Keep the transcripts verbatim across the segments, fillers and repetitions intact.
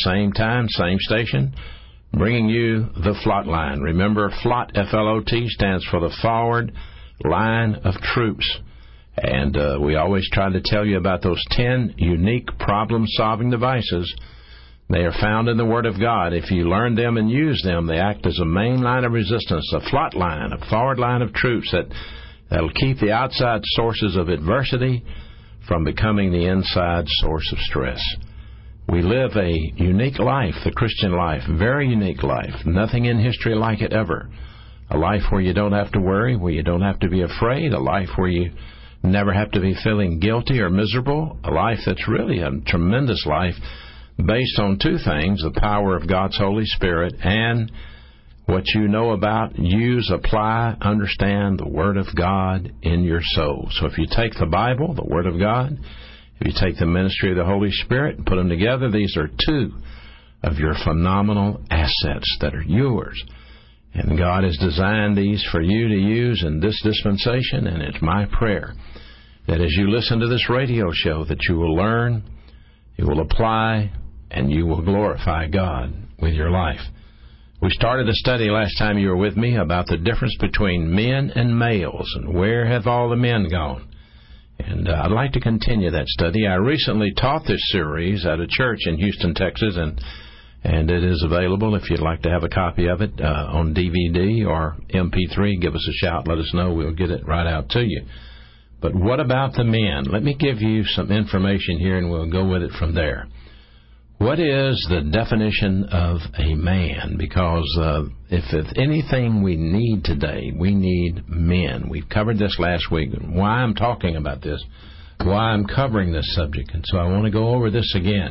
same time, same station, bringing you the Flot Line. Remember, Flot, F L O T, stands for the Forward Line of Troops. And uh, we always try to tell you about those ten unique problem-solving devices. They are found in the Word of God. If you learn them and use them, they act as a main line of resistance, a Flot Line, a forward line of troops that that'll keep the outside sources of adversity from becoming the inside source of stress. We live a unique life, the Christian life, very unique life. Nothing in history like it ever. A life where you don't have to worry, where you don't have to be afraid, a life where you never have to be feeling guilty or miserable, a life that's really a tremendous life based on two things, the power of God's Holy Spirit and what you know about, use, apply, understand the Word of God in your soul. So if you take the Bible, the Word of God, if you take the ministry of the Holy Spirit and put them together, these are two of your phenomenal assets that are yours. And God has designed these for you to use in this dispensation, and it's my prayer that as you listen to this radio show that you will learn, you will apply, and you will glorify God with your life. We started a study last time you were with me about the difference between men and males, and where have all the men gone? And uh, I'd like to continue that study. I recently taught this series at a church in Houston, Texas, and and it is available if you'd like to have a copy of it uh, on D V D or M P three. Give us a shout. Let us know. We'll get it right out to you. But what about the men? Let me give you some information here, and we'll go with it from there. What is the definition of a man? Because uh, if it's anything we need today, we need men. We've covered this last week. Why I'm talking about this, why I'm covering this subject. And so I want to go over this again.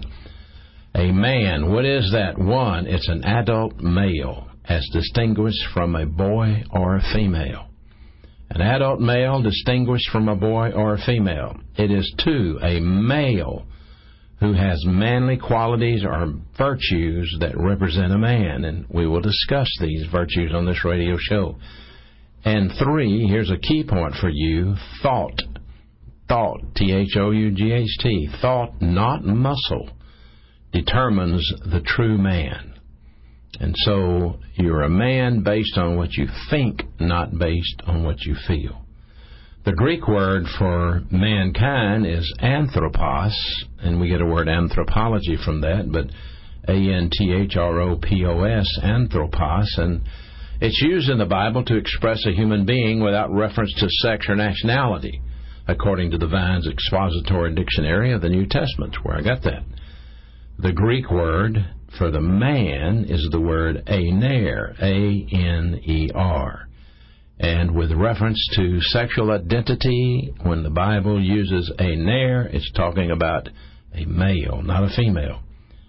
A man, what is that? One, it's an adult male as distinguished from a boy or a female. An adult male distinguished from a boy or a female. It is, two, a male who has manly qualities or virtues that represent a man, and we will discuss these virtues on this radio show. And three, here's a key point for you, thought. Thought, T H O U G H T, thought, not muscle, determines the true man. And so you're a man based on what you think, not based on what you feel. The Greek word for mankind is anthropos, and we get a word anthropology from that, but A N T H R O P O S, anthropos, and it's used in the Bible to express a human being without reference to sex or nationality, according to the Vine's Expository Dictionary of the New Testament, where I got that. The Greek word for the man is the word aner, A N E R. And with reference to sexual identity, when the Bible uses aner, it's talking about a male, not a female.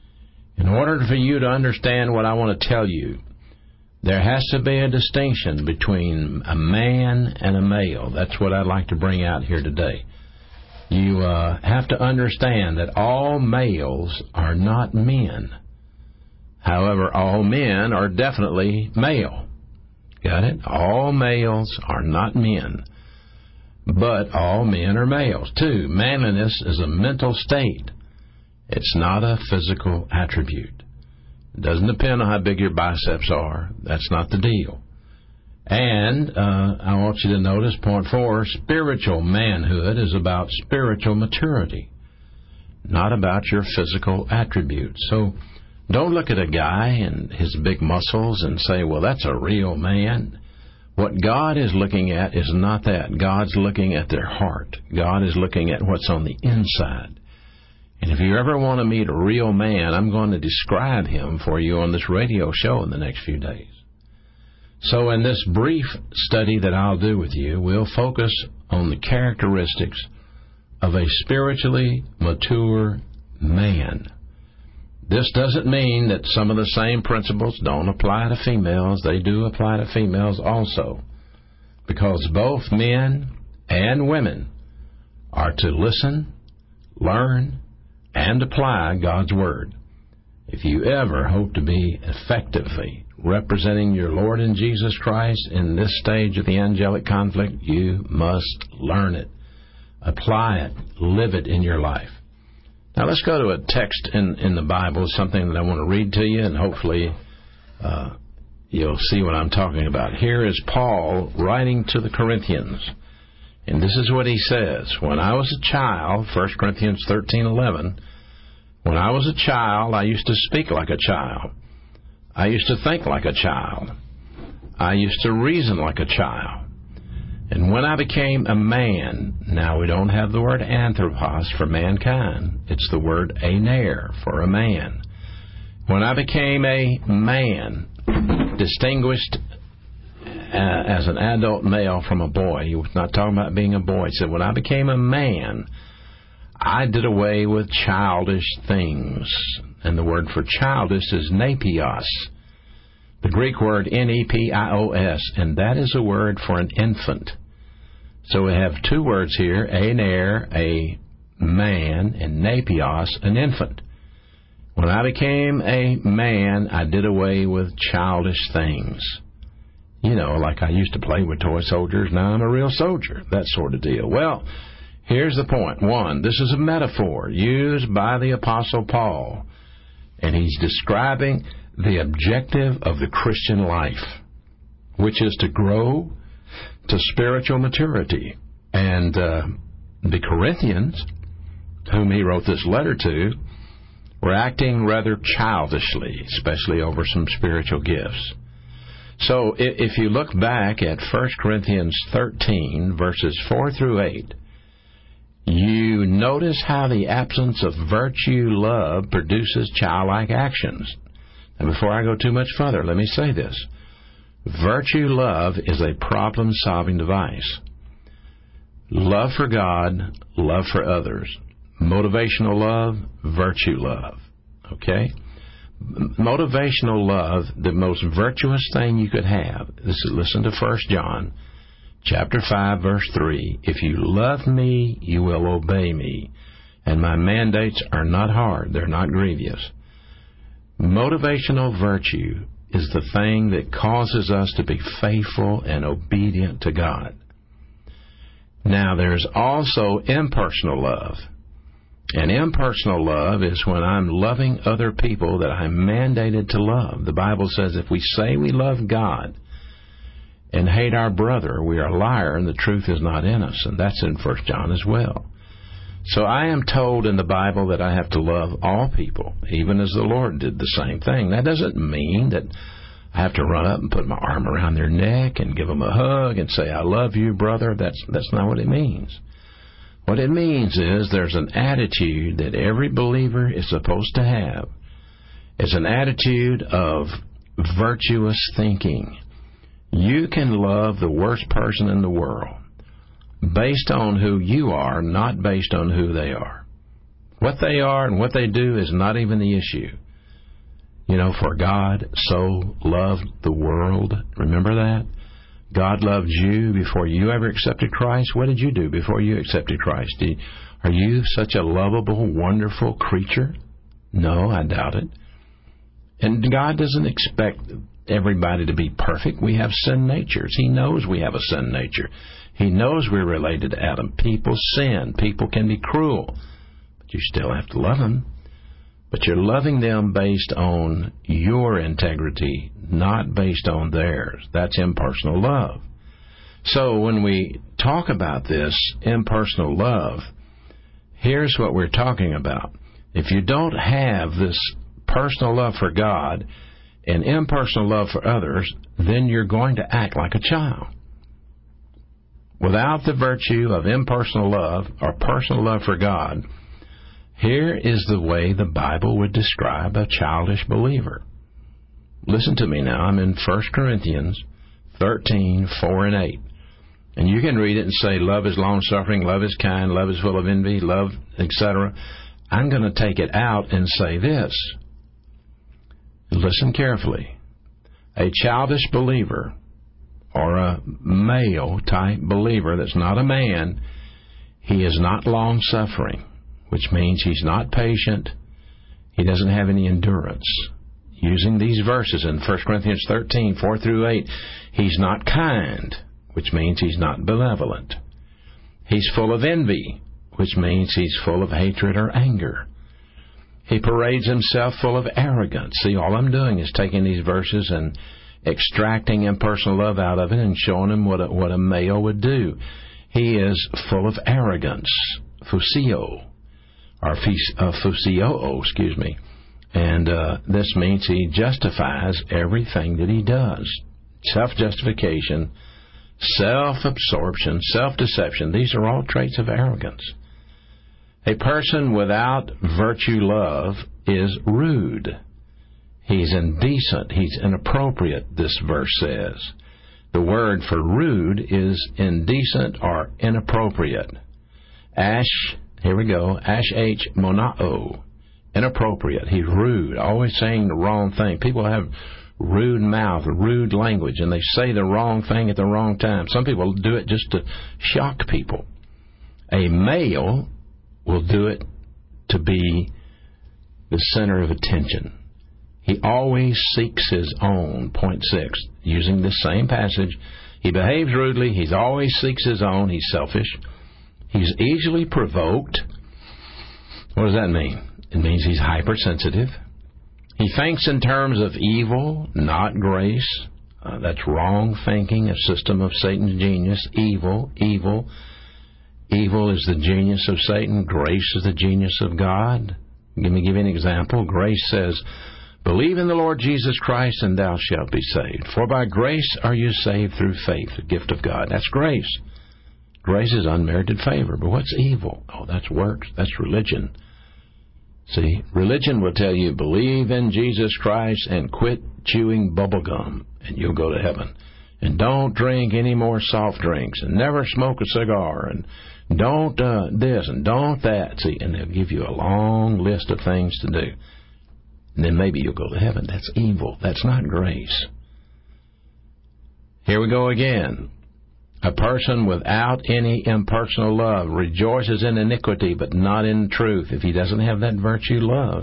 In order for you to understand what I want to tell you, there has to be a distinction between a man and a male. That's what I'd like to bring out here today. You uh, have to understand that all males are not men. However, all men are definitely male. Got it? All males are not men, but all men are males, too. Manliness is a mental state. It's not a physical attribute. It doesn't depend on how big your biceps are. That's not the deal. And uh, I want you to notice, point four, spiritual manhood is about spiritual maturity, not about your physical attributes. So don't look at a guy and his big muscles and say, well, that's a real man. What God is looking at is not that. God's looking at their heart. God is looking at what's on the inside. And if you ever want to meet a real man, I'm going to describe him for you on this radio show in the next few days. So in this brief study that I'll do with you, we'll focus on the characteristics of a spiritually mature man. This doesn't mean that some of the same principles don't apply to females. They do apply to females also, because both men and women are to listen, learn, and apply God's Word. If you ever hope to be effectively representing your Lord and Jesus Christ in this stage of the angelic conflict, you must learn it, apply it, live it in your life. Now let's go to a text in, in the Bible, something that I want to read to you, and hopefully uh, you'll see what I'm talking about. Here is Paul writing to the Corinthians, and this is what he says. When I was a child, First Corinthians thirteen eleven, when I was a child, I used to speak like a child. I used to think like a child. I used to reason like a child. And when I became a man, now we don't have the word anthropos for mankind. It's the word aner for a man. When I became a man, distinguished uh, as an adult male from a boy, he was not talking about being a boy. He said, when I became a man, I did away with childish things. And the word for childish is nepios. The Greek word N E P I O S, and that is a word for an infant. So we have two words here, aner, a man, and nepios, an infant. When I became a man, I did away with childish things. You know, like I used to play with toy soldiers, now I'm a real soldier, that sort of deal. Well, here's the point. One, this is a metaphor used by the Apostle Paul, and he's describing the objective of the Christian life, which is to grow to spiritual maturity. And uh, the Corinthians, whom he wrote this letter to, were acting rather childishly, especially over some spiritual gifts. So if you look back at First Corinthians thirteen, verses four through eight, you notice how the absence of virtue love produces childlike actions. And before I go too much further, let me say this. Virtue love is a problem-solving device. Love for God, love for others. Motivational love, virtue love. Okay? Motivational love, the most virtuous thing you could have. This is, listen to First John, chapter five, verse three. If you love me, you will obey me. And my mandates are not hard. They're not grievous. Motivational virtue is the thing that causes us to be faithful and obedient to God. Now, there's also impersonal love. And impersonal love is when I'm loving other people that I'm mandated to love. The Bible says if we say we love God and hate our brother, we are a liar and the truth is not in us. And that's in First John as well. So I am told in the Bible that I have to love all people, even as the Lord did the same thing. That doesn't mean that I have to run up and put my arm around their neck and give them a hug and say, I love you, brother. That's, that's not what it means. What it means is there's an attitude that every believer is supposed to have. It's an attitude of virtuous thinking. You can love the worst person in the world based on who you are, not based on who they are. What they are and what they do is not even the issue. You know, for God so loved the world. Remember that? God loved you before you ever accepted Christ. What did you do before you accepted Christ? Did, are you such a lovable, wonderful creature? No, I doubt it. And God doesn't expect everybody to be perfect. We have sin natures. He knows we have a sin nature. He knows we're related to Adam. People sin. People can be cruel. But you still have to love them. But you're loving them based on your integrity, not based on theirs. That's impersonal love. So when we talk about this impersonal love, here's what we're talking about. If you don't have this personal love for God and impersonal love for others, then you're going to act like a child. Without the virtue of impersonal love or personal love for God, here is the way the Bible would describe a childish believer. Listen to me now. I'm in First Corinthians thirteen, four and eight. And you can read it and say, love is long-suffering, love is kind, love is full of envy, love, et cetera. I'm going to take it out and say this. Listen carefully. A childish believer, or a male-type believer that's not a man, he is not long-suffering, which means he's not patient. He doesn't have any endurance. Using these verses in First Corinthians thirteen, four through eight, he's not kind, which means he's not benevolent. He's full of envy, which means he's full of hatred or anger. He parades himself full of arrogance. See, all I'm doing is taking these verses and extracting impersonal love out of it and showing him what a, what a male would do. He is full of arrogance, phusio, or uh, phusio, excuse me. And uh, this means he justifies everything that he does. Self-justification, self-absorption, self-deception, these are all traits of arrogance. A person without virtue love is rude. He's indecent. He's inappropriate, this verse says. The word for rude is indecent or inappropriate. Ash, here we go, ash-h monao, inappropriate. He's rude, always saying the wrong thing. People have rude mouth, rude language, and they say the wrong thing at the wrong time. Some people do it just to shock people. A male will do it to be the center of attention. He always seeks his own. Point six, using this same passage, he behaves rudely. He always seeks his own. He's selfish. He's easily provoked. What does that mean? It means he's hypersensitive. He thinks in terms of evil, not grace. Uh, that's wrong thinking, a system of Satan's genius. Evil, evil. Evil is the genius of Satan. Grace is the genius of God. Let me give you an example. Grace says, believe in the Lord Jesus Christ, and thou shalt be saved. For by grace are you saved through faith, the gift of God. That's grace. Grace is unmerited favor. But what's evil? Oh, that's works. That's religion. See, religion will tell you, believe in Jesus Christ and quit chewing bubble gum, and you'll go to heaven. And don't drink any more soft drinks, and never smoke a cigar, and don't uh, this, and don't that. See, and they'll give you a long list of things to do. And then maybe you'll go to heaven. That's evil. That's not grace. Here we go again. A person without any impersonal love rejoices in iniquity, but not in truth. If he doesn't have that virtue love,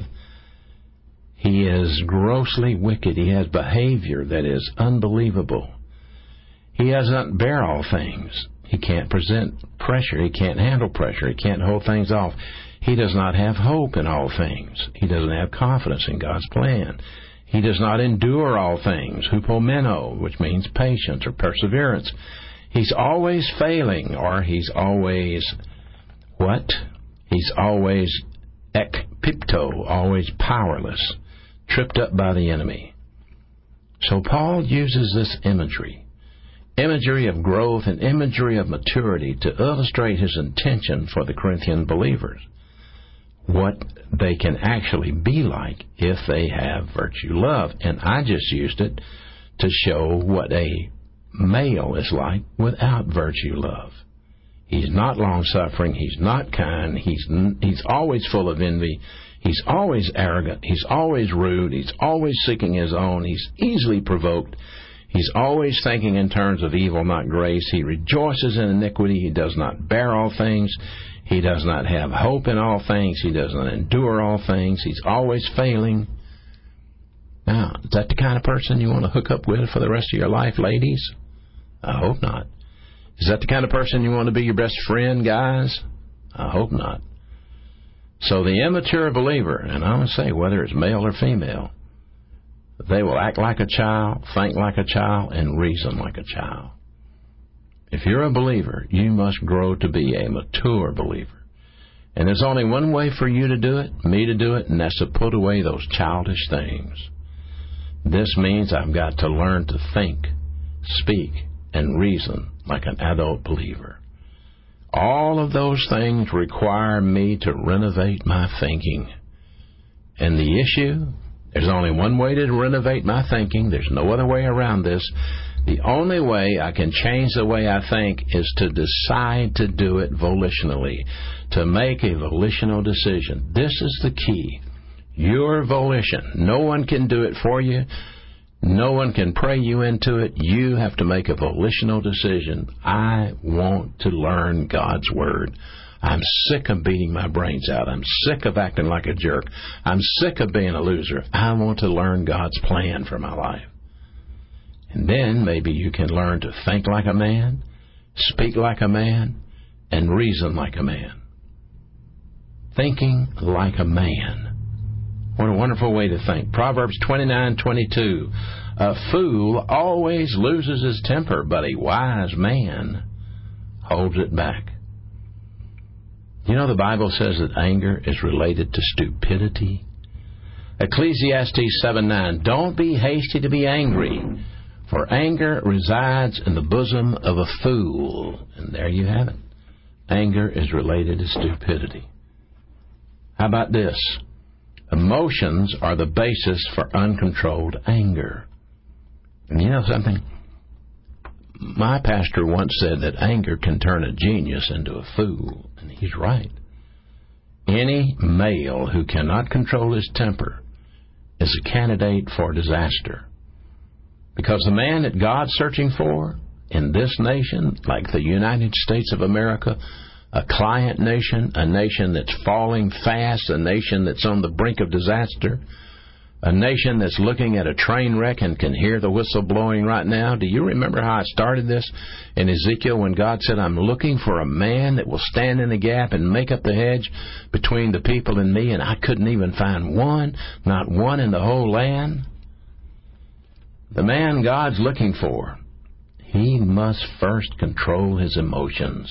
he is grossly wicked. He has behavior that is unbelievable. He doesn't bear all things. He can't present pressure. He can't handle pressure. He can't hold things off. He does not have hope in all things. He doesn't have confidence in God's plan. He does not endure all things, hupomeno, which means patience or perseverance. He's always failing, or he's always, what? He's always ekpipto, always powerless, tripped up by the enemy. So Paul uses this imagery, imagery of growth and imagery of maturity to illustrate his intention for the Corinthian believers, what they can actually be like if they have virtue love. And I just used it to show what a male is like without virtue love. He's not long-suffering. He's not kind. He's he's always full of envy. He's always arrogant. He's always rude. He's always seeking his own. He's easily provoked. He's always thinking in terms of evil, not grace. He rejoices in iniquity. He does not bear all things. He does not have hope in all things. He does not endure all things. He's always failing. Now, is that the kind of person you want to hook up with for the rest of your life, ladies? I hope not. Is that the kind of person you want to be your best friend, guys? I hope not. So the immature believer, and I'm going to say whether it's male or female, they will act like a child, think like a child, and reason like a child. If you're a believer, you must grow to be a mature believer. And there's only one way for you to do it, me to do it, and that's to put away those childish things. This means I've got to learn to think, speak, and reason like an adult believer. All of those things require me to renovate my thinking. And the issue, there's only one way to renovate my thinking. There's no other way around this. The only way I can change the way I think is to decide to do it volitionally, to make a volitional decision. This is the key. Your volition. No one can do it for you. No one can pray you into it. You have to make a volitional decision. I want to learn God's Word. I'm sick of beating my brains out. I'm sick of acting like a jerk. I'm sick of being a loser. I want to learn God's plan for my life. And then maybe you can learn to think like a man, speak like a man, and reason like a man. Thinking like a man. What a wonderful way to think. Proverbs twenty-nine twenty-two. A fool always loses his temper, but a wise man holds it back. You know, the Bible says that anger is related to stupidity. Ecclesiastes seven nine. Don't be hasty to be angry, for anger resides in the bosom of a fool. And there you have it. Anger is related to stupidity. How about this? Emotions are the basis for uncontrolled anger. And you know something? My pastor once said that anger can turn a genius into a fool. And he's right. Any male who cannot control his temper is a candidate for disaster. Because the man that God's searching for in this nation, like the United States of America, a client nation, a nation that's falling fast, a nation that's on the brink of disaster, a nation that's looking at a train wreck and can hear the whistle blowing right now. Do you remember how I started this in Ezekiel when God said, I'm looking for a man that will stand in the gap and make up the hedge between the people and me, and I couldn't even find one, not one in the whole land? The man God's looking for, he must first control his emotions.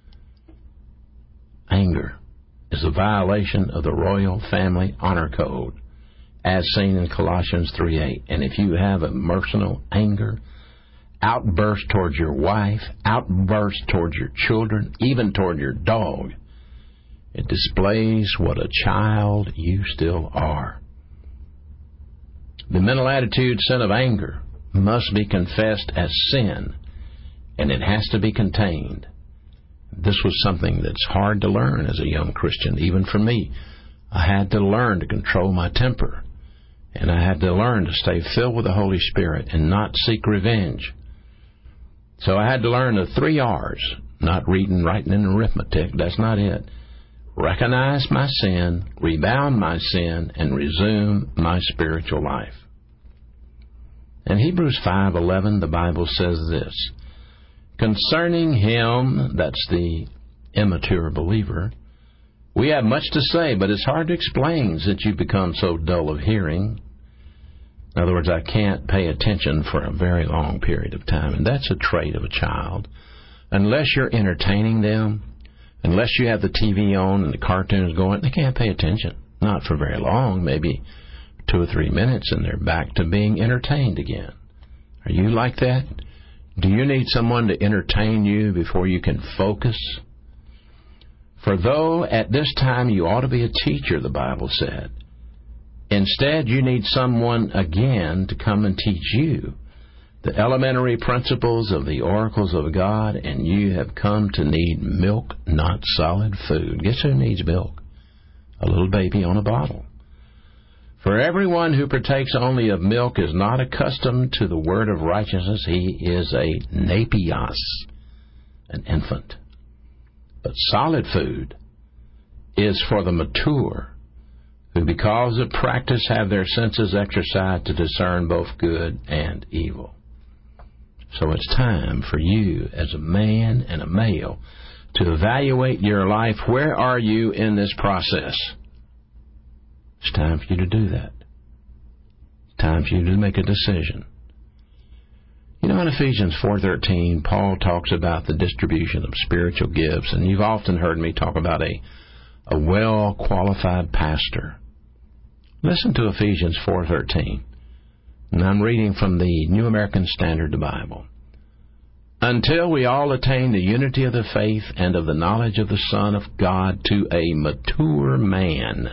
Anger is a violation of the royal family honor code, as seen in Colossians three eight. And if you have emotional anger, outburst towards your wife, outburst towards your children, even toward your dog, it displays what a child you still are. The mental attitude, sin of anger, must be confessed as sin, and it has to be contained. This was something that's hard to learn as a young Christian, even for me. I had to learn to control my temper, and I had to learn to stay filled with the Holy Spirit and not seek revenge. So I had to learn the three R's, not reading, writing, and arithmetic. That's not it. Recognize my sin, rebound my sin, and resume my spiritual life. In Hebrews five eleven, the Bible says this, concerning him, that's the immature believer, we have much to say, but it's hard to explain since you become so dull of hearing. In other words, I can't pay attention for a very long period of time, and that's a trait of a child. Unless you're entertaining them, unless you have the T V on and the cartoons going, they can't pay attention. Not for very long, maybe two or three minutes, and they're back to being entertained again. Are you like that? Do you need someone to entertain you before you can focus? For though at this time you ought to be a teacher, the Bible said, instead you need someone again to come and teach you the elementary principles of the oracles of God, and you have come to need milk, not solid food. Guess who needs milk? A little baby on a bottle. For everyone who partakes only of milk is not accustomed to the word of righteousness. He is a nepios, an infant. But solid food is for the mature, who because of practice have their senses exercised to discern both good and evil. So it's time for you as a man and a male to evaluate your life. Where are you in this process? It's time for you to do that. It's time for you to make a decision. You know, in Ephesians four thirteen, Paul talks about the distribution of spiritual gifts, and you've often heard me talk about a, a well-qualified pastor. Listen to Ephesians four thirteen, and I'm reading from the New American Standard Bible. Until we all attain the unity of the faith and of the knowledge of the Son of God to a mature man,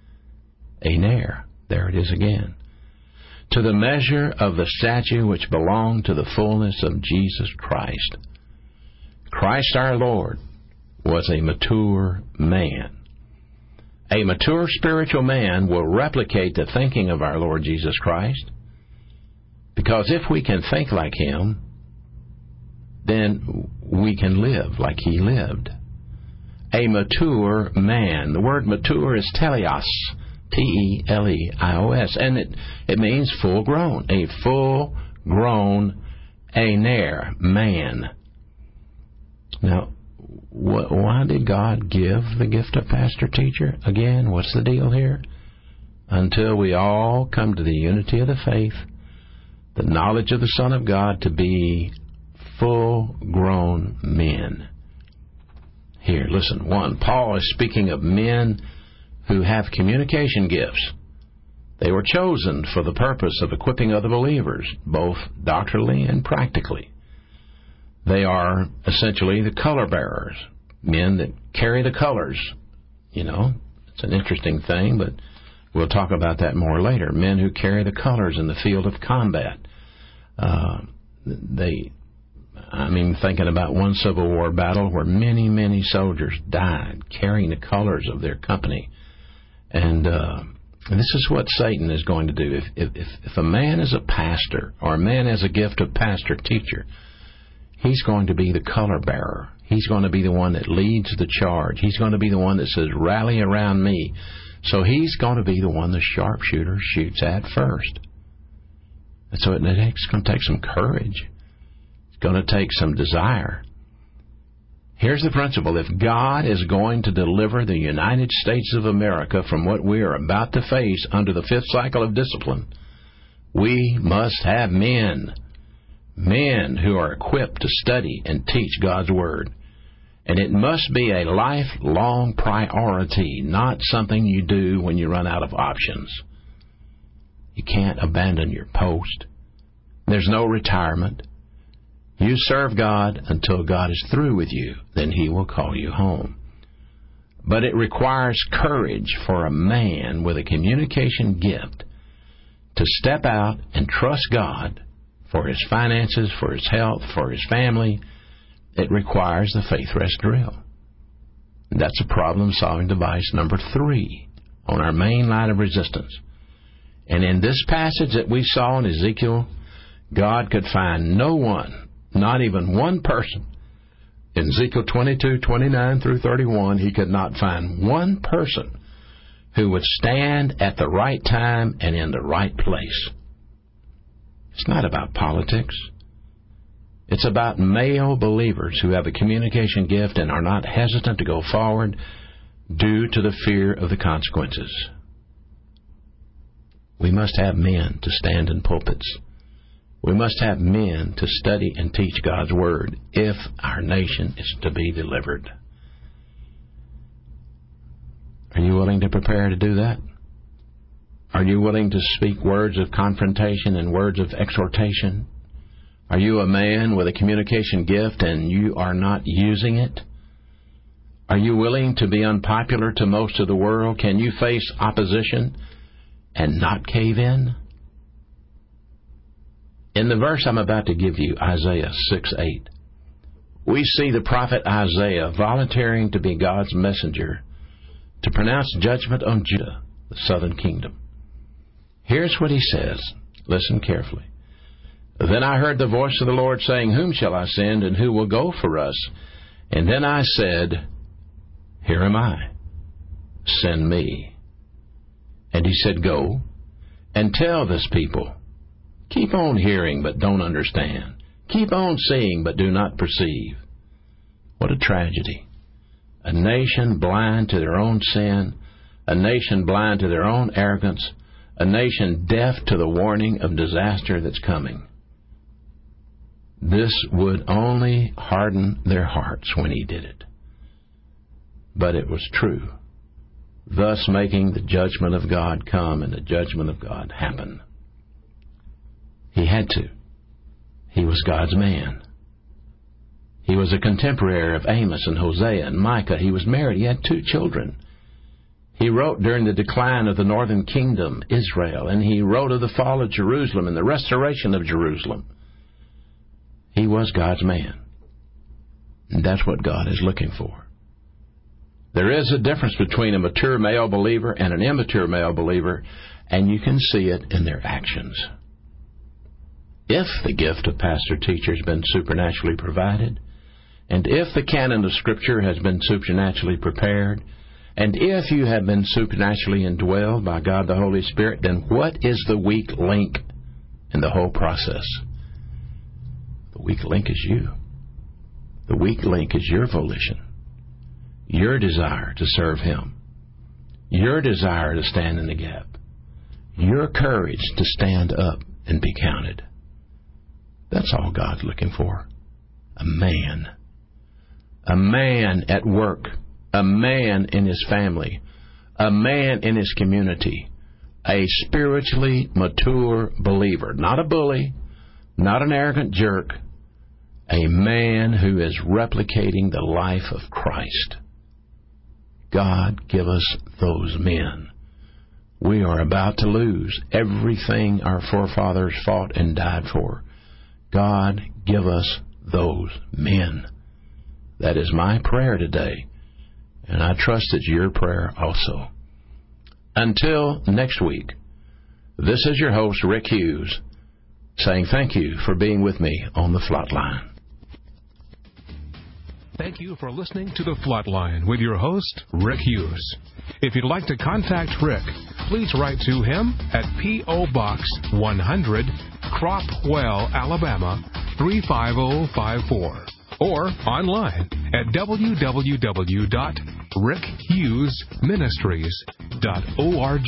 Aner, there it is again, to the measure of the stature which belonged to the fullness of Jesus Christ. Christ our Lord was a mature man. A mature spiritual man will replicate the thinking of our Lord Jesus Christ, because if we can think like Him, then we can live like He lived. A mature man. The word mature is teleos, T E L E I O S, and it, it means full grown, a full grown aner, man. Now, wh- why did God give the gift of pastor teacher? Again, what's the deal here? until we all come to the unity of the faith, the knowledge of the Son of God, to be full-grown men. Here, listen. One, Paul is speaking of men who have communication gifts. They were chosen for the purpose of equipping other believers, both doctrinally and practically. They are essentially the color bearers, men that carry the colors. You know, it's an interesting thing, but we'll talk about that more later. Men who carry the colors in the field of combat. Uh, they, I mean, thinking about one Civil War battle where many, many soldiers died carrying the colors of their company. And uh, this is what Satan is going to do. If, if, if a man is a pastor, or a man has a gift of pastor-teacher, he's going to be the color bearer. He's going to be the one that leads the charge. He's going to be the one that says, rally around me. So he's going to be the one the sharpshooter shoots at first. And so it's going to take some courage. It's going to take some desire. Here's the principle. If God is going to deliver the United States of America from what we are about to face under the fifth cycle of discipline, we must have men. Men who are equipped to study and teach God's Word. And it must be a lifelong priority, not something you do when you run out of options. You can't abandon your post. There's no retirement. You serve God until God is through with you. Then He will call you home. But it requires courage for a man with a communication gift to step out and trust God for his finances, for his health, for his family. It requires the faith rest drill. That's a problem-solving device number three on our main line of resistance. And in this passage that we saw in Ezekiel, God could find no one, not even one person. In Ezekiel twenty-two, twenty-nine through thirty-one, he could not find one person who would stand at the right time and in the right place. It's not about politics. It's about male believers who have a communication gift and are not hesitant to go forward due to the fear of the consequences. We must have men to stand in pulpits. We must have men to study and teach God's Word if our nation is to be delivered. Are you willing to prepare to do that? Are you willing to speak words of confrontation and words of exhortation? Are you a man with a communication gift and you are not using it? Are you willing to be unpopular to most of the world? Can you face opposition and not cave in? In the verse I'm about to give you, Isaiah six eight, we see the prophet Isaiah volunteering to be God's messenger to pronounce judgment on Judah, the southern kingdom. Here's what he says. Listen carefully. Then I heard the voice of the Lord saying, whom shall I send, and who will go for us? And then I said, here am I. Send me. And he said, go and tell this people. Keep on hearing, but don't understand. Keep on seeing, but do not perceive. What a tragedy. A nation blind to their own sin, a nation blind to their own arrogance, a nation deaf to the warning of disaster that's coming. This would only harden their hearts when he did it. But it was true, thus making the judgment of God come and the judgment of God happen. He had to. He was God's man. He was a contemporary of Amos and Hosea and Micah. He was married. He had two children. He wrote during the decline of the northern kingdom, Israel, and he wrote of the fall of Jerusalem and the restoration of Jerusalem. He was God's man. And that's what God is looking for. There is a difference between a mature male believer and an immature male believer, and you can see it in their actions. If the gift of pastor-teacher has been supernaturally provided, and if the canon of Scripture has been supernaturally prepared, and if you have been supernaturally indwelled by God the Holy Spirit, then what is the weak link in the whole process? The weak link is you. The weak link is your volition, your desire to serve Him, your desire to stand in the gap, your courage to stand up and be counted. That's all God's looking for. A man. A man at work. A man in his family. A man in his community. A spiritually mature believer. Not a bully. Not an arrogant jerk. A man who is replicating the life of Christ. God, give us those men. We are about to lose everything our forefathers fought and died for. God, give us those men. That is my prayer today, and I trust it's your prayer also. Until next week, this is your host, Rick Hughes, saying thank you for being with me on the Flatline. Thank you for listening to The Flatline with your host, Rick Hughes. If you'd like to contact Rick, please write to him at P O. Box one hundred, Cropwell, Alabama three five zero five four, or online at w w w dot rick hughes ministries dot org.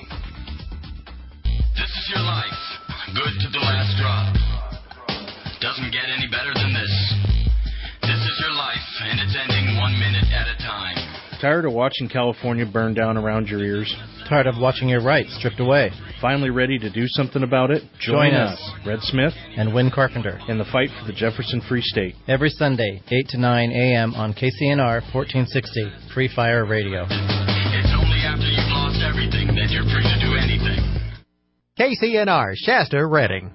This is your life, good to the last drop. Doesn't get any better than this. This is your life, and it's ending one minute at a time. Tired of watching California burn down around your ears? Tired of watching your rights stripped away? Finally ready to do something about it? Join, Join us, us, Red Smith and Win Carpenter, in the fight for the Jefferson Free State. Every Sunday, eight to nine a.m. on K C N R fourteen sixty, Free Fire Radio. It's only after you've lost everything that you're free to do anything. K C N R, Shasta, Redding.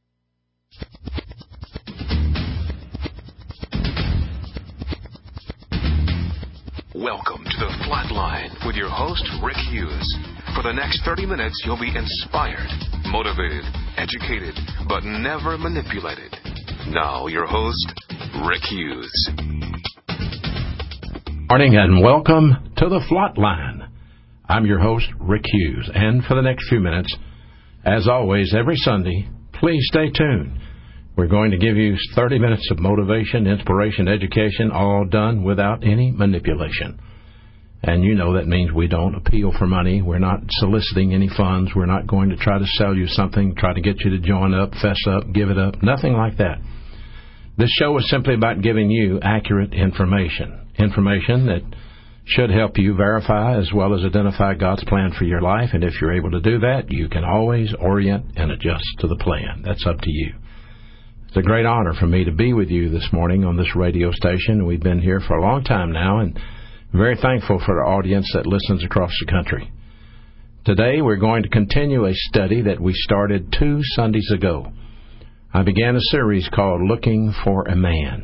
Welcome to The Flatline with your host, Rick Hughes. For the next thirty minutes, you'll be inspired, motivated, educated, but never manipulated. Now, your host, Rick Hughes. Morning and welcome to The Flatline. I'm your host, Rick Hughes, and for the next few minutes, as always, every Sunday, please stay tuned. We're going to give you thirty minutes of motivation, inspiration, education, all done without any manipulation. And you know that means we don't appeal for money. We're not soliciting any funds. We're not going to try to sell you something, try to get you to join up, fess up, give it up, nothing like that. This show is simply about giving you accurate information, information that should help you verify as well as identify God's plan for your life. And if you're able to do that, you can always orient and adjust to the plan. That's up to you. It's a great honor for me to be with you this morning on this radio station. We've been here for a long time now, and very thankful for the audience that listens across the country. Today, we're going to continue a study that we started two Sundays ago. I began a series called Looking for a Man.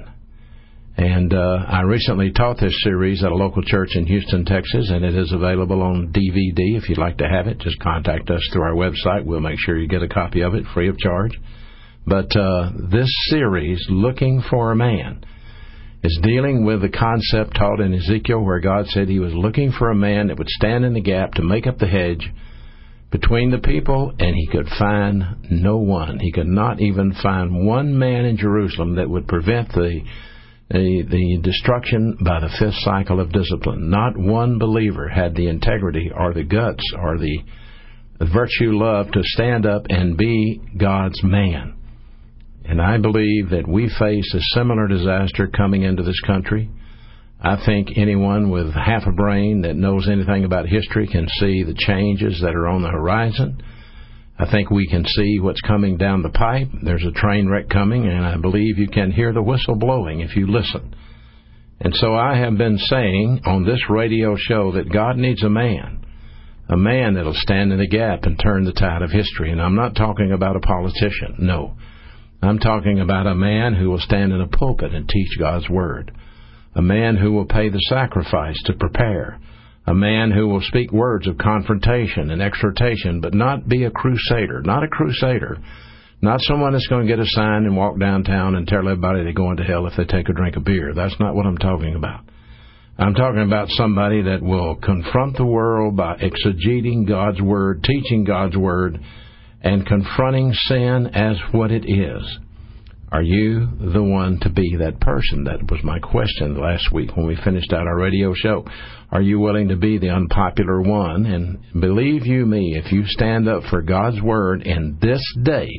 And uh, I recently taught this series at a local church in Houston, Texas, and it is available on D V D. If you'd like to have it, just contact us through our website. We'll make sure you get a copy of it free of charge. But uh, this series, Looking for a Man, is dealing with the concept taught in Ezekiel where God said he was looking for a man that would stand in the gap to make up the hedge between the people, and he could find no one. He could not even find one man in Jerusalem that would prevent the, the, the destruction by the fifth cycle of discipline. Not one believer had the integrity or the guts or the, the virtue love to stand up and be God's man. And I believe that we face a similar disaster coming into this country. I think anyone with half a brain that knows anything about history can see the changes that are on the horizon. I think we can see what's coming down the pipe. There's a train wreck coming, and I believe you can hear the whistle blowing if you listen. And so I have been saying on this radio show that God needs a man, a man that'll stand in the gap and turn the tide of history. And I'm not talking about a politician, no. I'm talking about a man who will stand in a pulpit and teach God's Word. A man who will pay the sacrifice to prepare. A man who will speak words of confrontation and exhortation, but not be a crusader. Not a crusader. Not someone that's going to get a sign and walk downtown and tell everybody they're going to hell if they take a drink of beer. That's not what I'm talking about. I'm talking about somebody that will confront the world by exegeting God's Word, teaching God's Word, and confronting sin as what it is. Are you the one to be that person? That was my question last week when we finished out our radio show. Are you willing to be the unpopular one? And believe you me, if you stand up for God's Word in this day,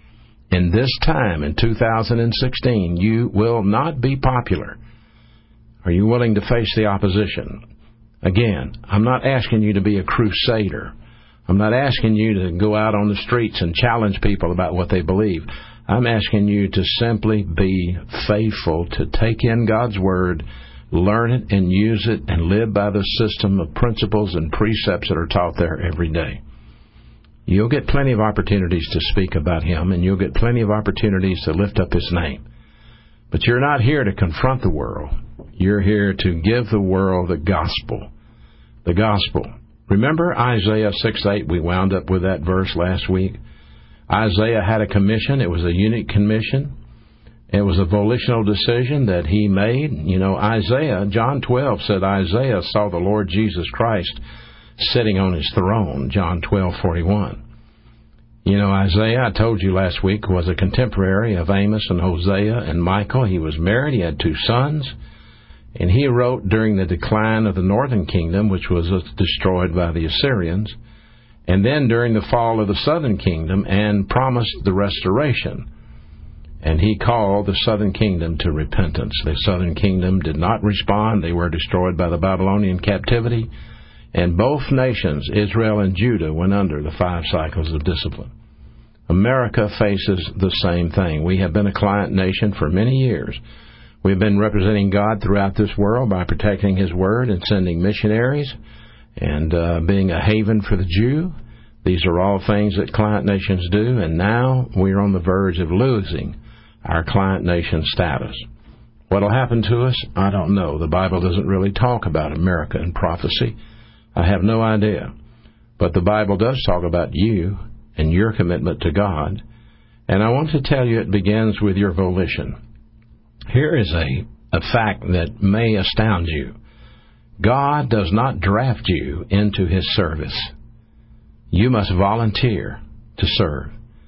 in this time, in two thousand sixteen, you will not be popular. Are you willing to face the opposition? Again, I'm not asking you to be a crusader. I'm not asking you to go out on the streets and challenge people about what they believe. I'm asking you to simply be faithful to take in God's Word, learn it and use it, and live by the system of principles and precepts that are taught there every day. You'll get plenty of opportunities to speak about Him, and you'll get plenty of opportunities to lift up His name. But you're not here to confront the world. You're here to give the world the gospel. The gospel. Remember Isaiah six eight? We wound up with that verse last week. Isaiah had a commission. It was a unique commission. It was a volitional decision that he made. You know, Isaiah, John twelve said Isaiah saw the Lord Jesus Christ sitting on His throne, John twelve forty-one. You know, Isaiah, I told you last week, was a contemporary of Amos and Hosea and Michael. He was married. He had two sons. And he wrote during the decline of the northern kingdom, which was destroyed by the Assyrians, and then during the fall of the southern kingdom, and promised the restoration. And he called the southern kingdom to repentance. The southern kingdom did not respond. They were destroyed by the Babylonian captivity. And both nations, Israel and Judah, went under the five cycles of discipline. America faces the same thing. We have been a client nation for many years. We've been representing God throughout this world by protecting His Word and sending missionaries and uh, being a haven for the Jew. These are all things that client nations do, and now we're on the verge of losing our client nation status. What will happen to us? I don't know. The Bible doesn't really talk about America in prophecy. I have no idea. But the Bible does talk about you and your commitment to God. And I want to tell you it begins with your volition. Here is a, a fact that may astound you. God does not draft you into His service. You must volunteer to serve.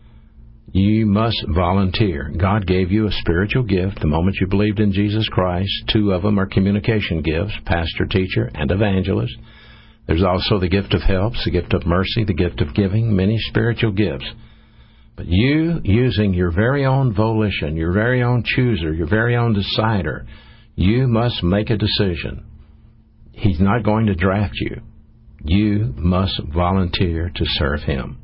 You must volunteer. God gave you a spiritual gift the moment you believed in Jesus Christ. Two of them are communication gifts, pastor, teacher, and evangelist. There's also the gift of helps, the gift of mercy, the gift of giving, many spiritual gifts. But you, using your very own volition, your very own chooser, your very own decider, you must make a decision. He's not going to draft you. You must volunteer to serve Him.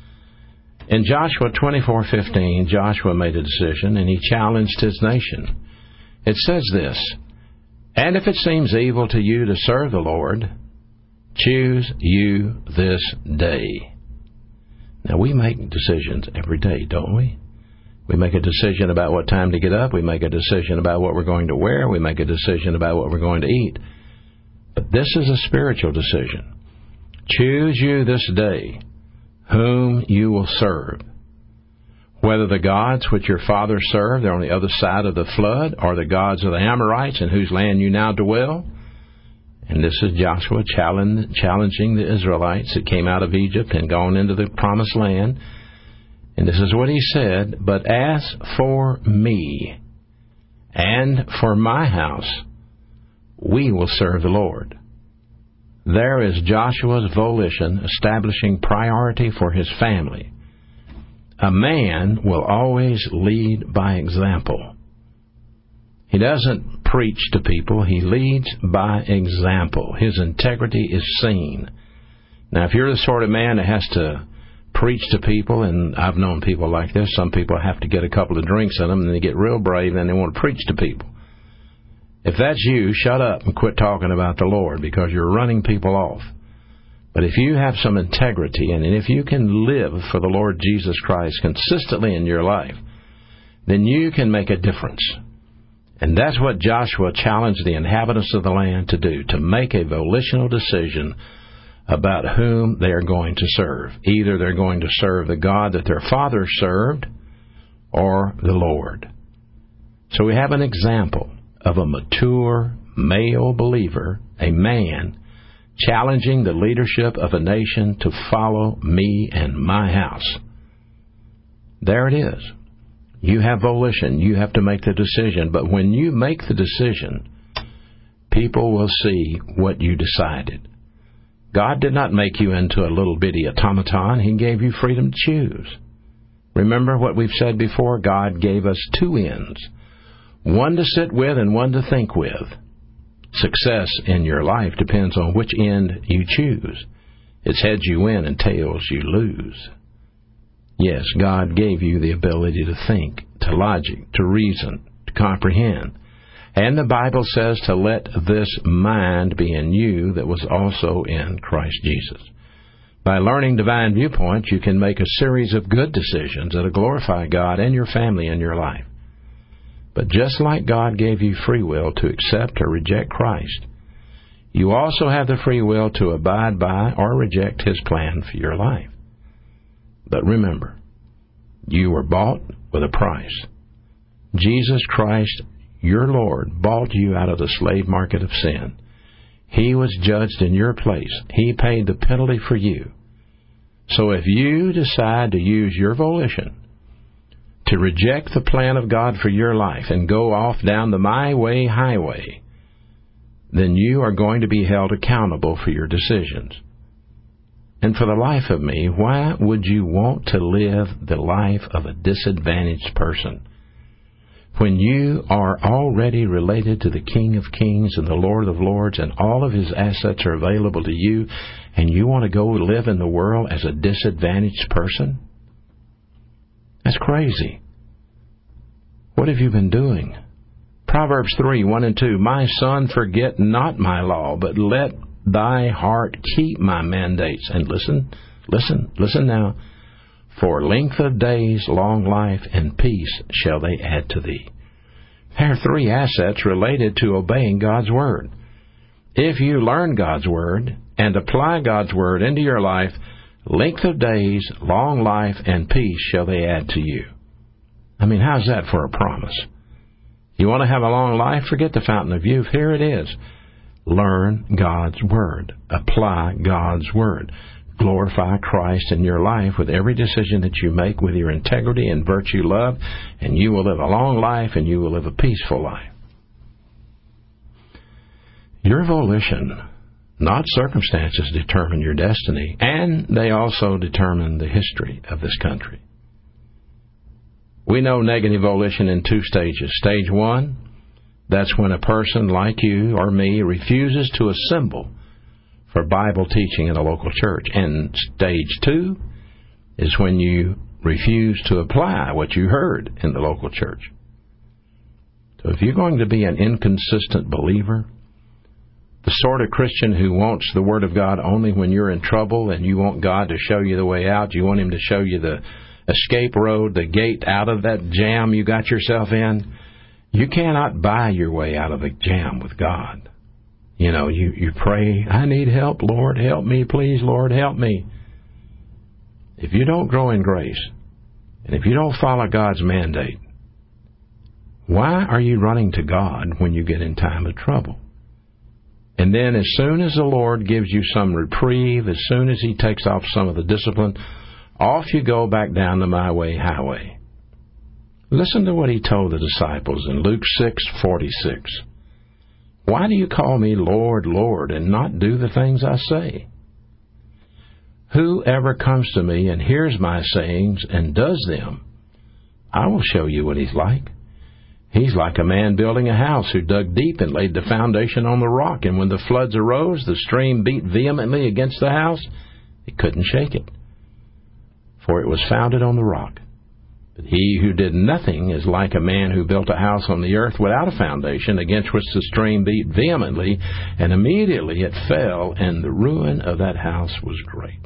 In Joshua twenty-four fifteen, Joshua made a decision, and he challenged his nation. It says this, "And if it seems evil to you to serve the Lord, choose you this day." Now, we make decisions every day, don't we? We make a decision about what time to get up. We make a decision about what we're going to wear. We make a decision about what we're going to eat. But this is a spiritual decision. Choose you this day whom you will serve. Whether the gods which your fathers served are on the other side of the flood, or the gods of the Amorites in whose land you now dwell. And this is Joshua challenging the Israelites that came out of Egypt and gone into the promised land. And this is what he said, "But as for me and for my house, we will serve the Lord." There is Joshua's volition establishing priority for his family. A man will always lead by example. He doesn't preach to people. He leads by example. His integrity is seen. Now, if you're the sort of man that has to preach to people, and I've known people like this, some people have to get a couple of drinks in them, and they get real brave, and they want to preach to people. If that's you, shut up and quit talking about the Lord, because you're running people off. But if you have some integrity, and if you can live for the Lord Jesus Christ consistently in your life, then you can make a difference. And that's what Joshua challenged the inhabitants of the land to do, to make a volitional decision about whom they are going to serve. Either they're going to serve the God that their fathers served, or the Lord. So we have an example of a mature male believer, a man, challenging the leadership of a nation to follow me and my house. There it is. You have volition. You have to make the decision. But when you make the decision, people will see what you decided. God did not make you into a little bitty automaton. He gave you freedom to choose. Remember what we've said before? God gave us two ends, one to sit with and one to think with. Success in your life depends on which end you choose. It's heads you win and tails you lose. Yes, God gave you the ability to think, to logic, to reason, to comprehend. And the Bible says to let this mind be in you that was also in Christ Jesus. By learning divine viewpoints, you can make a series of good decisions that will glorify God and your family and your life. But just like God gave you free will to accept or reject Christ, you also have the free will to abide by or reject His plan for your life. But remember, you were bought with a price. Jesus Christ, your Lord, bought you out of the slave market of sin. He was judged in your place. He paid the penalty for you. So if you decide to use your volition to reject the plan of God for your life and go off down the my way highway, then you are going to be held accountable for your decisions. And for the life of me, why would you want to live the life of a disadvantaged person when you are already related to the King of Kings and the Lord of Lords, and all of His assets are available to you, and you want to go live in the world as a disadvantaged person? That's crazy. What have you been doing? Proverbs three, one and two, My son, forget not my law, but let thy heart keep my mandates. And listen, listen, listen now. For length of days, long life, and peace shall they add to thee. There are three assets related to obeying God's Word. If you learn God's Word and apply God's Word into your life, length of days, long life, and peace shall they add to you. I mean, how's that for a promise? You want to have a long life? Forget the fountain of youth. Here it is. Learn God's Word. Apply God's Word. Glorify Christ in your life with every decision that you make with your integrity and virtue love, and you will live a long life and you will live a peaceful life. Your volition, not circumstances, determine your destiny, and they also determine the history of this country. We know negative volition in two stages. Stage one, that's when a person like you or me refuses to assemble for Bible teaching in a local church. And stage two is when you refuse to apply what you heard in the local church. So if you're going to be an inconsistent believer, the sort of Christian who wants the Word of God only when you're in trouble and you want God to show you the way out, you want Him to show you the escape road, the gate out of that jam you got yourself in, you cannot buy your way out of the jam with God. You know, you, you pray, I need help, Lord, help me, please, Lord, help me. If you don't grow in grace, and if you don't follow God's mandate, why are you running to God when you get in time of trouble? And then as soon as the Lord gives you some reprieve, as soon as He takes off some of the discipline, off you go back down the my way highway. Listen to what He told the disciples in Luke six forty-six. Why do you call me Lord, Lord, and not do the things I say? Whoever comes to me and hears my sayings and does them, I will show you what he's like. He's like a man building a house who dug deep and laid the foundation on the rock, and when the floods arose, the stream beat vehemently against the house. It couldn't shake it, for it was founded on the rock. But he who did nothing is like a man who built a house on the earth without a foundation, against which the stream beat vehemently, and immediately it fell, and the ruin of that house was great.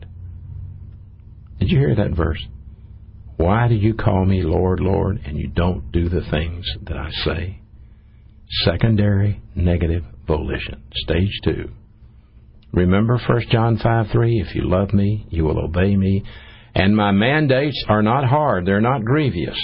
Did you hear that verse? Why do you call me Lord, Lord, and you don't do the things that I say? Secondary negative volition. Stage two. Remember First John five three, if you love me, you will obey me. And my mandates are not hard, they're not grievous.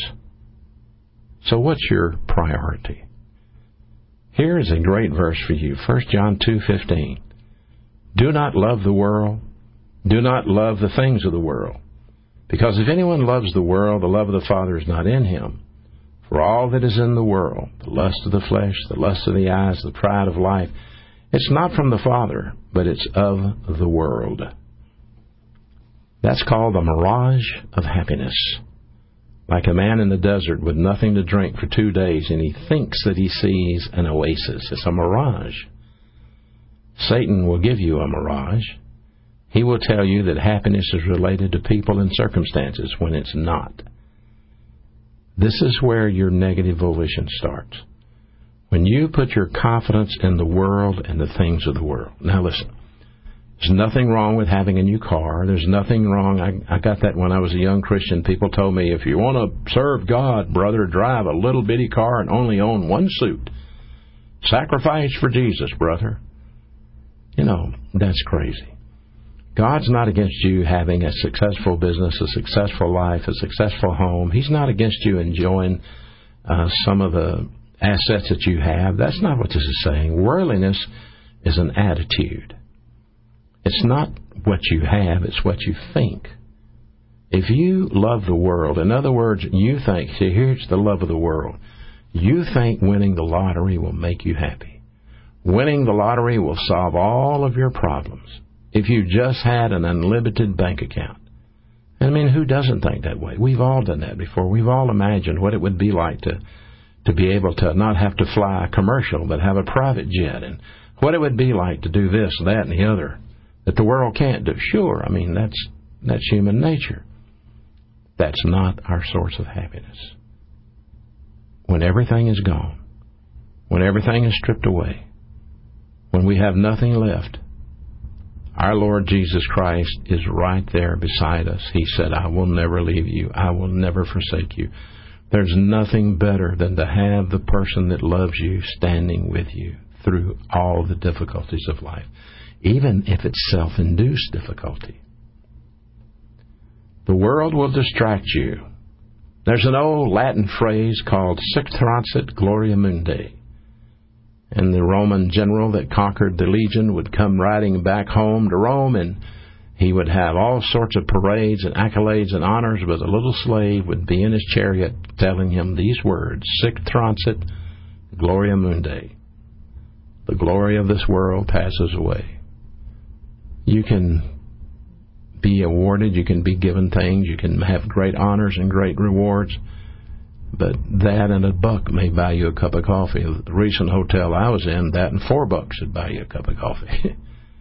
So what's your priority? Here is a great verse for you, First John two fifteen. Do not love the world, do not love the things of the world. Because if anyone loves the world, the love of the Father is not in him. For all that is in the world, the lust of the flesh, the lust of the eyes, the pride of life, it's not from the Father, but it's of the world. That's called the mirage of happiness. Like a man in the desert with nothing to drink for two days, and he thinks that he sees an oasis. It's a mirage. Satan will give you a mirage. He will tell you that happiness is related to people and circumstances when it's not. This is where your negative volition starts. When you put your confidence in the world and the things of the world. Now listen, there's nothing wrong with having a new car. There's nothing wrong. I, I got that when I was a young Christian. People told me, if you want to serve God, brother, drive a little bitty car and only own one suit. Sacrifice for Jesus, brother. You know, that's crazy. God's not against you having a successful business, a successful life, a successful home. He's not against you enjoying uh, some of the assets that you have. That's not what this is saying. Worldliness is an attitude. It's not what you have, it's what you think. If you love the world, in other words, you think, see, here's the love of the world. You think winning the lottery will make you happy. Winning the lottery will solve all of your problems. If you just had an unlimited bank account. I mean, who doesn't think that way? We've all done that before. We've all imagined what it would be like to, to be able to not have to fly a commercial, but have a private jet, and what it would be like to do this, that, and the other that the world can't do. Sure, I mean, that's that's human nature. That's not our source of happiness. When everything is gone, when everything is stripped away, when we have nothing left, our Lord Jesus Christ is right there beside us. He said, I will never leave you. I will never forsake you. There's nothing better than to have the person that loves you standing with you through all the difficulties of life, even if it's self-induced difficulty. The world will distract you. There's an old Latin phrase called sic transit gloria mundi. And the Roman general that conquered the legion would come riding back home to Rome, and he would have all sorts of parades and accolades and honors, but the little slave would be in his chariot telling him these words, sic transit gloria mundi. The glory of this world passes away. You can be awarded, you can be given things, you can have great honors and great rewards, but that and a buck may buy you a cup of coffee. The recent hotel I was in, that and four bucks would buy you a cup of coffee.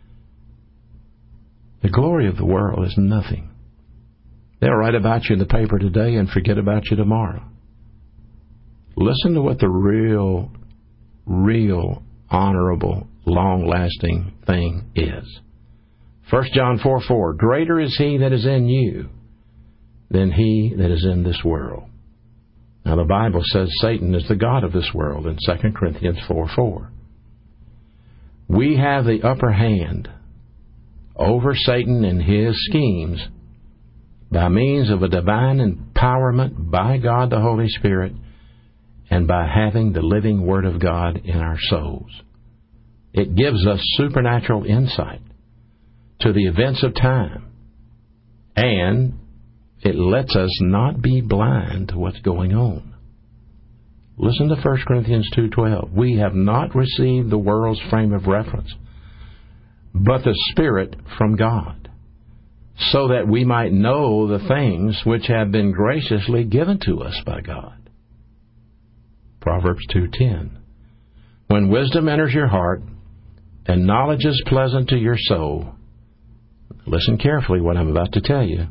The glory of the world is nothing. They'll write about you in the paper today and forget about you tomorrow. Listen to what the real, real, honorable, long-lasting thing is. First John four four, greater is he that is in you than he that is in this world. Now, the Bible says Satan is the god of this world in Second Corinthians four four. We have the upper hand over Satan and his schemes by means of a divine empowerment by God the Holy Spirit and by having the living Word of God in our souls. It gives us supernatural insight to the events of time, and it lets us not be blind to what's going on. Listen to First Corinthians two twelve. We have not received the world's frame of reference, but the Spirit from God, so that we might know the things which have been graciously given to us by God. Proverbs two ten. When wisdom enters your heart, and knowledge is pleasant to your soul, listen carefully what I'm about to tell you,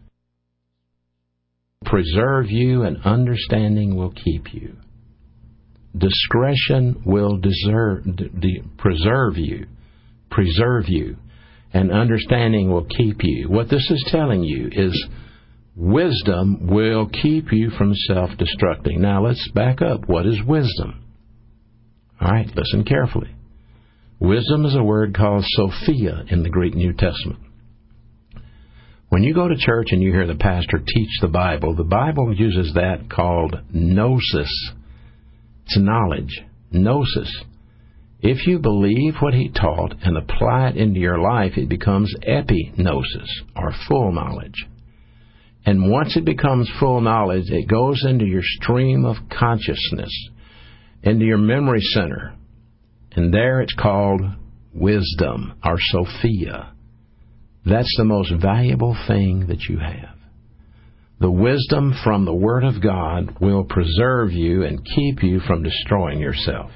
preserve you, and understanding will keep you. Discretion will deserve, d- d- preserve you, preserve you, and understanding will keep you. What this is telling you is wisdom will keep you from self-destructing. Now let's back up. What is wisdom? All right, listen carefully. Wisdom is a word called Sophia in the Greek New Testament. When you go to church and you hear the pastor teach the Bible, the Bible uses that called gnosis. It's knowledge. Gnosis. If you believe what he taught and apply it into your life, it becomes epignosis, or full knowledge. And once it becomes full knowledge, it goes into your stream of consciousness, into your memory center. And there it's called wisdom, or Sophia. That's the most valuable thing that you have. The wisdom from the Word of God will preserve you and keep you from destroying yourself.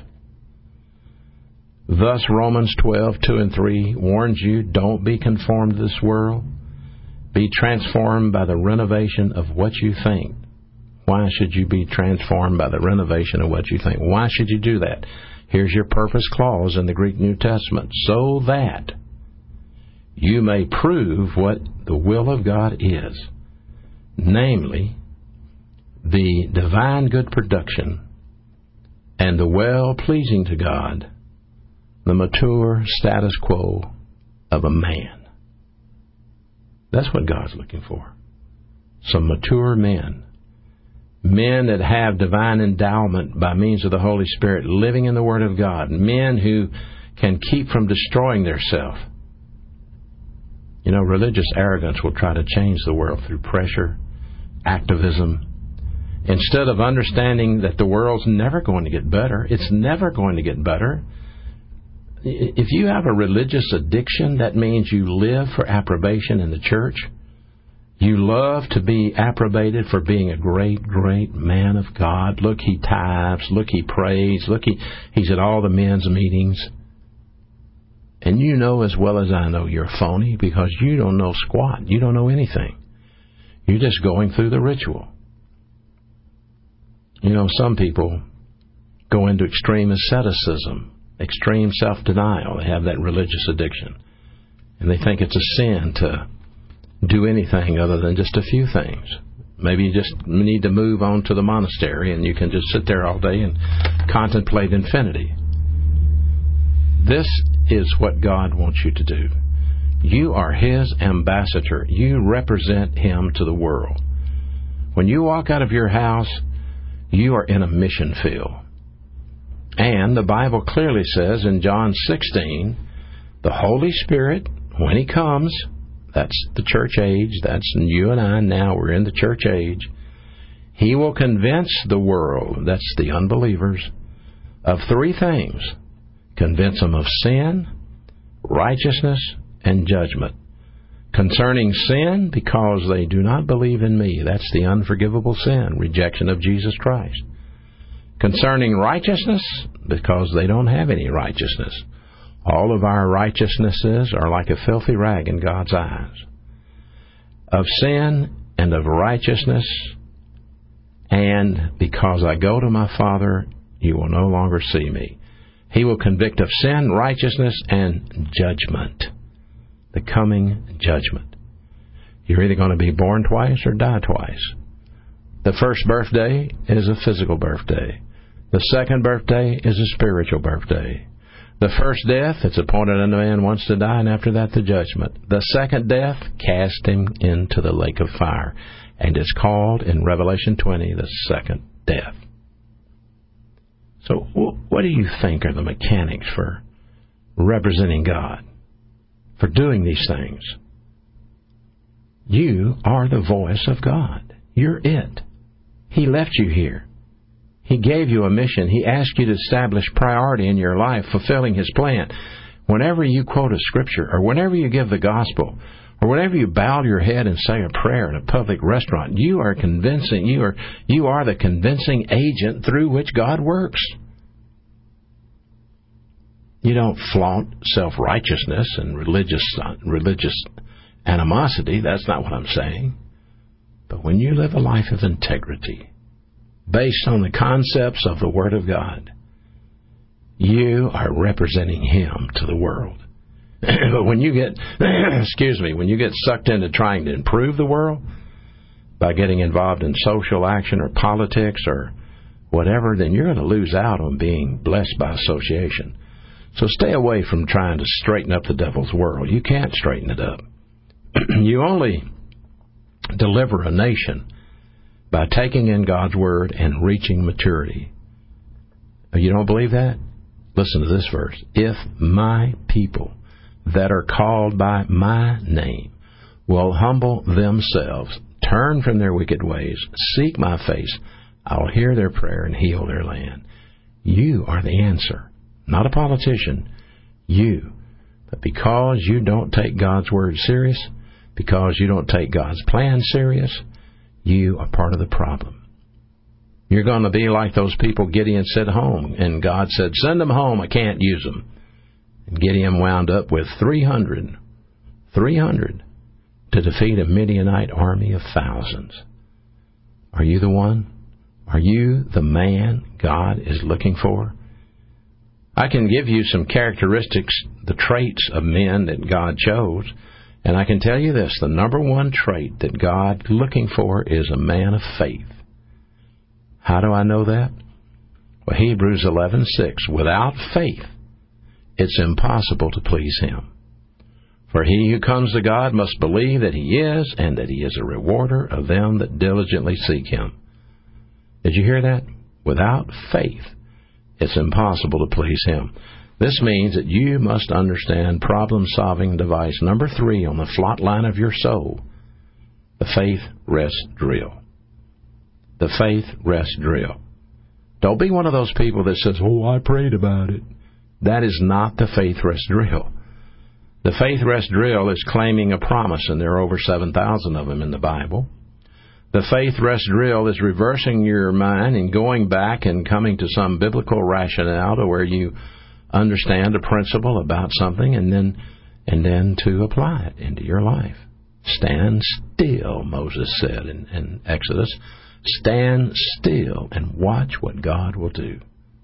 Thus, Romans twelve, two and three warns you, don't be conformed to this world. Be transformed by the renovation of what you think. Why should you be transformed by the renovation of what you think? Why should you do that? Here's your purpose clause in the Greek New Testament. So that you may prove what the will of God is, namely, the divine good production and the well-pleasing to God, the mature status quo of a man. That's what God's looking for. Some mature men. Men that have divine endowment by means of the Holy Spirit, living in the Word of God. Men who can keep from destroying themselves. You know, religious arrogance will try to change the world through pressure, activism. Instead of understanding that the world's never going to get better, it's never going to get better. If you have a religious addiction, that means you live for approbation in the church. You love to be approbated for being a great, great man of God. Look, he tithes. Look, he prays. Look, he, he's at all the men's meetings. And you know as well as I know you're phony because you don't know squat. You don't know anything. You're just going through the ritual. You know, some people go into extreme asceticism, extreme self-denial. They have that religious addiction. And they think it's a sin to do anything other than just a few things. Maybe you just need to move on to the monastery and you can just sit there all day and contemplate infinity. This is what God wants you to do. You are His ambassador. You represent Him to the world. When you walk out of your house, you are in a mission field. And the Bible clearly says in John sixteen, the Holy Spirit, when He comes, that's the church age, that's you and I now, we're in the church age, He will convince the world, that's the unbelievers, of three things. Convince them of sin, righteousness, and judgment. Concerning sin, because they do not believe in me. That's the unforgivable sin, rejection of Jesus Christ. Concerning righteousness, because they don't have any righteousness. All of our righteousnesses are like a filthy rag in God's eyes. Of sin and of righteousness, and because I go to my Father, you will no longer see me. He will convict of sin, righteousness, and judgment. The coming judgment. You're either going to be born twice or die twice. The first birthday is a physical birthday. The second birthday is a spiritual birthday. The first death, it's appointed unto man once to die, and after that the judgment. The second death, cast him into the lake of fire. And it's called in Revelation twenty the second death. So what do you think are the mechanics for representing God, for doing these things? You are the voice of God. You're it. He left you here. He gave you a mission. He asked you to establish priority in your life, fulfilling His plan. Whenever you quote a scripture, or whenever you give the gospel, or whenever you bow your head and say a prayer in a public restaurant, you are convincing, you are, you are the convincing agent through which God works. You don't flaunt self-righteousness and religious, religious animosity. That's not what I'm saying. But when you live a life of integrity, based on the concepts of the Word of God, you are representing Him to the world. But when you get, excuse me, when you get sucked into trying to improve the world by getting involved in social action or politics or whatever, then you're going to lose out on being blessed by association. So stay away from trying to straighten up the devil's world. You can't straighten it up. You only deliver a nation by taking in God's Word and reaching maturity. You don't believe that? Listen to this verse. If my people that are called by my name will humble themselves, turn from their wicked ways, seek my face, I will hear their prayer and heal their land. You are the answer, not a politician. You. But because you don't take God's word serious, because you don't take God's plan serious, you are part of the problem. You're going to be like those people Gideon sent home, and God said, send them home, I can't use them. And Gideon wound up with three hundred, three hundred to defeat a Midianite army of thousands. Are you the one? Are you the man God is looking for? I can give you some characteristics, the traits of men that God chose, and I can tell you this, the number one trait that God's looking for is a man of faith. How do I know that? Well, Hebrews eleven six, without faith, it's impossible to please Him. For he who comes to God must believe that He is, and that He is a rewarder of them that diligently seek Him. Did you hear that? Without faith, it's impossible to please Him. This means that you must understand problem-solving device number three on the flot line of your soul, the faith rest drill. The faith rest drill. Don't be one of those people that says, oh, I prayed about it. That is not the faith rest drill. The faith rest drill is claiming a promise, and there are over seven thousand of them in the Bible. The faith rest drill is reversing your mind and going back and coming to some biblical rationale to where you understand a principle about something and then and then to apply it into your life. Stand still, Moses said in, in Exodus. Stand still and watch what God will do.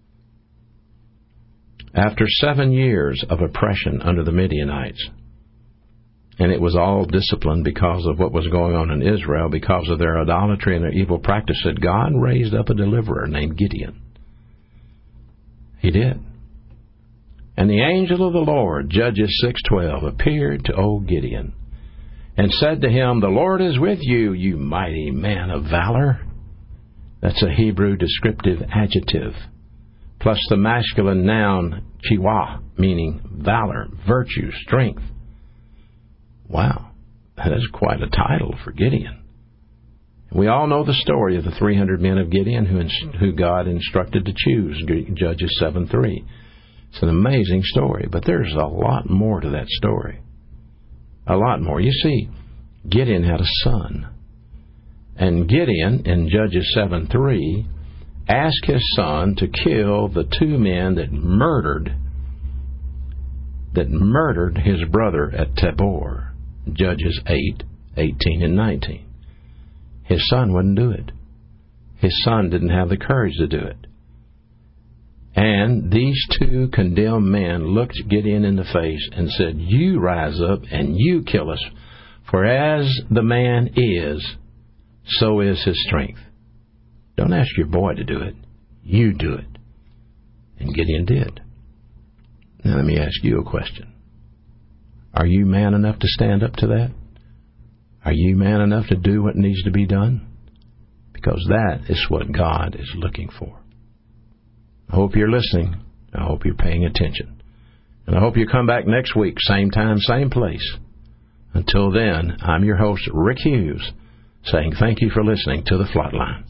After seven years of oppression under the Midianites, and it was all discipline because of what was going on in Israel, because of their idolatry and their evil practices, God raised up a deliverer named Gideon. He did. And the angel of the Lord, Judges six twelve, appeared to old Gideon and said to him, the Lord is with you, you mighty man of valor. That's a Hebrew descriptive adjective, plus the masculine noun, chiwa, meaning valor, virtue, strength. Wow, that is quite a title for Gideon. We all know the story of the three hundred men of Gideon who, who God instructed to choose, Judges seven three. It's an amazing story, but there's a lot more to that story. A lot more. You see, Gideon had a son. And Gideon, in Judges seven three, asked his son to kill the two men that murdered that murdered his brother at Tabor, Judges eight eighteen and nineteen. His son wouldn't do it. His son didn't have the courage to do it. And these two condemned men looked Gideon in the face and said, you rise up and you kill us, for as the man is, so is his strength. Don't ask your boy to do it. You do it. And Gideon did. Now let me ask you a question. Are you man enough to stand up to that? Are you man enough to do what needs to be done? Because that is what God is looking for. I hope you're listening. I hope you're paying attention. And I hope you come back next week, same time, same place. Until then, I'm your host, Rick Hughes, saying thank you for listening to The Flot Line.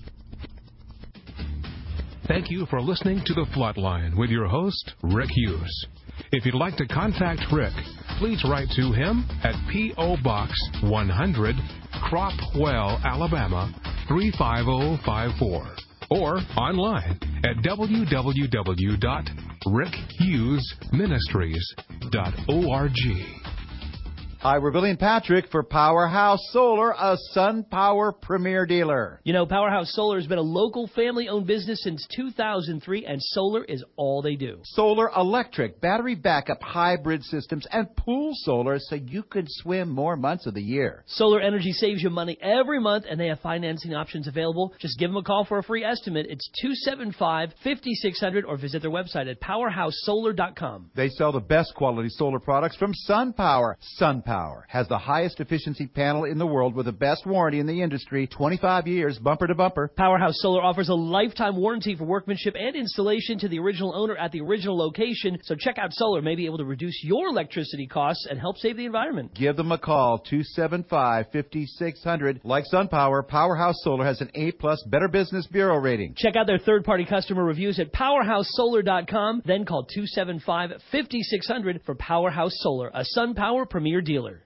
Thank you for listening to The Flot Line with your host, Rick Hughes. If you'd like to contact Rick, please write to him at P O. Box one hundred, Cropwell, Alabama, three five zero five four, or online at w w w dot rick hughes ministries dot org. Hi, we're Billy and Patrick for Powerhouse Solar, a SunPower premier dealer. You know, Powerhouse Solar has been a local family-owned business since two thousand three, and solar is all they do. Solar electric, battery backup, hybrid systems, and pool solar so you could swim more months of the year. Solar energy saves you money every month, and they have financing options available. Just give them a call for a free estimate. It's two seven five, five six zero zero, or visit their website at powerhouse solar dot com. They sell the best quality solar products from SunPower. SunPower. SunPower has the highest efficiency panel in the world with the best warranty in the industry, twenty-five years, bumper to bumper. Powerhouse Solar offers a lifetime warranty for workmanship and installation to the original owner at the original location. So check out Solar may be able to reduce your electricity costs and help save the environment. Give them a call, two seven five, five six zero zero. Like SunPower, Powerhouse Solar has an A plus Better Business Bureau rating. Check out their third-party customer reviews at powerhouse solar dot com. Then call two seven five, five six zero zero for Powerhouse Solar, a SunPower premier dealer.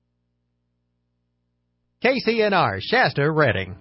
K C N R, Shasta, Redding.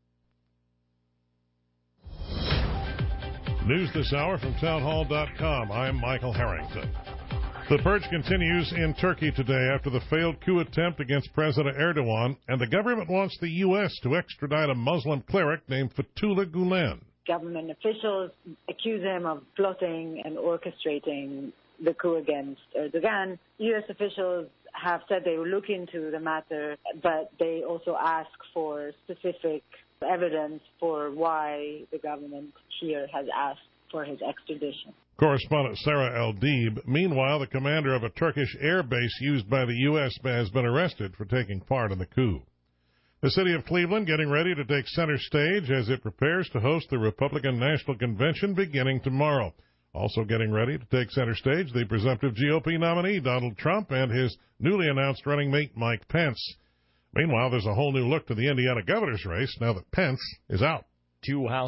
News this hour from townhall dot com. I'm Michael Harrington. The purge continues in Turkey today after the failed coup attempt against President Erdogan, and the government wants the U S to extradite a Muslim cleric named Fethullah Gulen. Government officials accuse him of plotting and orchestrating the coup against Erdogan. U S officials have said they will look into the matter, but they also ask for specific evidence for why the government here has asked for his extradition. Correspondent Sarah El-Deeb. Meanwhile, the commander of a Turkish air base used by the U S has been arrested for taking part in the coup. The city of Cleveland getting ready to take center stage as it prepares to host the Republican National Convention beginning tomorrow. Also getting ready to take center stage, the presumptive G O P nominee, Donald Trump, and his newly announced running mate, Mike Pence. Meanwhile, there's a whole new look to the Indiana governor's race now that Pence is out. Two House